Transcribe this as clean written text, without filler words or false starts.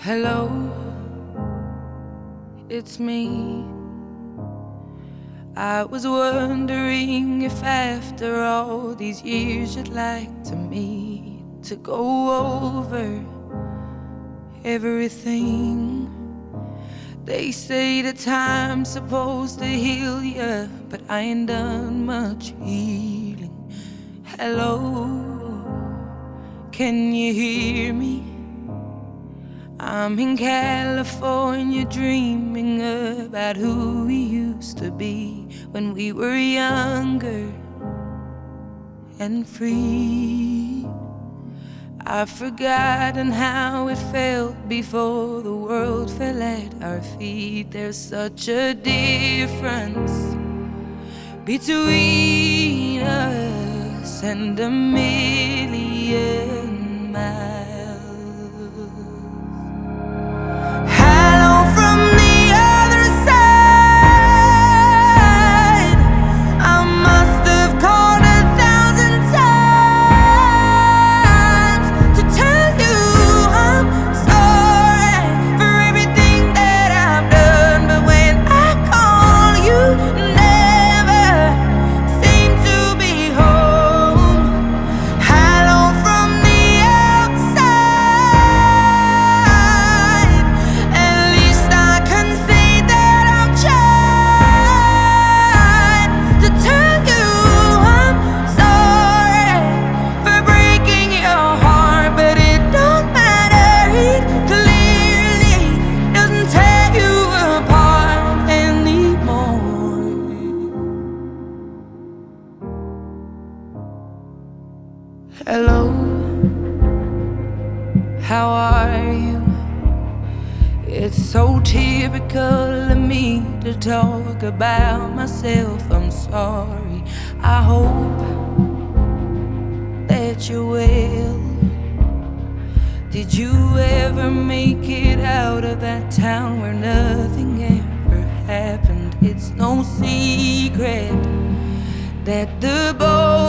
Hello, it's me. I was wondering if after all these years you'd like to meet to go over everything. They say that time's supposed to heal ya, but I ain't done much healing. Hello, can you hear me? I'm in California dreaming about who we used to be when we were younger and free. I've forgotten how it felt before the world fell at our feet. There's such a difference between us and a million miles. Hello, how are you? It's so typical of me to talk about myself. I'm sorry. I hope that you're well. Did you ever make it out of that town where nothing ever happened? It's no secret that the boat